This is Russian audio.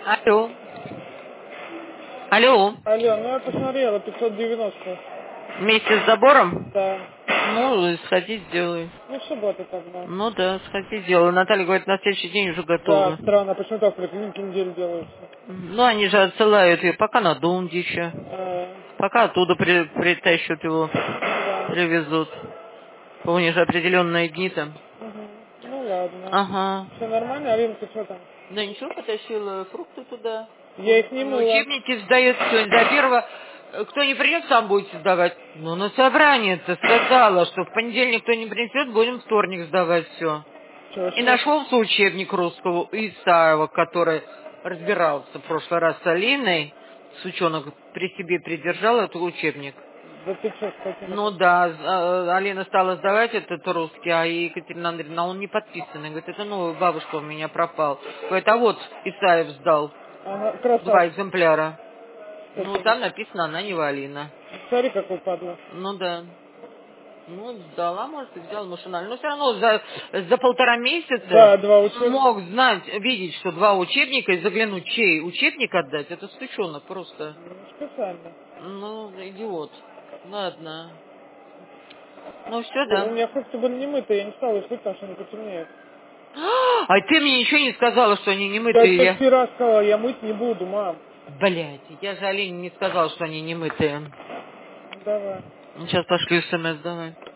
Алло. Алло. Алло, ну я посмотрела, 590. Вместе с забором? Да. Ну, сходи, сделай. Ну, в субботу тогда. Ну да, сходи, сделай. Наталья говорит, на следующий день уже Да, готовы. странно, почему так в поликлинике неделю делается? Ну, они же отсылают ее пока на Дундича. Пока оттуда притащат его, Да. привезут. У них же определенные дни там. Угу. Ну ладно. Ага. Все нормально, Алина, ты что там? Да ничего, потащила фрукты туда. Я их не мыла. Учебники сдает сегодня. До первого, кто не придет, сам будете сдавать. Ну, на собрание-то сказала, что в понедельник кто не принесет, будем вторник сдавать все. Чего, И что? нашелся учебник русского у Исаева, который разбирался в прошлый раз с Алиной. Сучонок при себе придержал этот учебник. Да ты что, кстати, Ну да, Алина стала сдавать этот русский, а Екатерина Андреевна, он не подписанный. Говорит, это новый, бабушка у меня пропал. Говорит, а вот Исаев сдал Ага, 2 красавчик. экземпляра. Ну, Спасибо. там написано, она не Алина. Смотри, какой падла. Ну да. Ну, сдала, может, и взяла машинально. Но все равно за 1,5 месяца Да, 2 он учебника. мог знать, видеть, что 2 учебника и заглянуть, чей учебник отдать. Это стучонок просто. Специально. Ну, идиот. Ладно. Ну, все, У да. меня фрукты были не мытые, я не стала их мыть, потому что они потемнеют. А ты мне ничего не сказала, что они не Да мытые. ты вчера сказала, я мыть не буду, мам. Блять, я же Алине не сказала, что они не мытые. Давай. Сейчас пошлю смс, давай.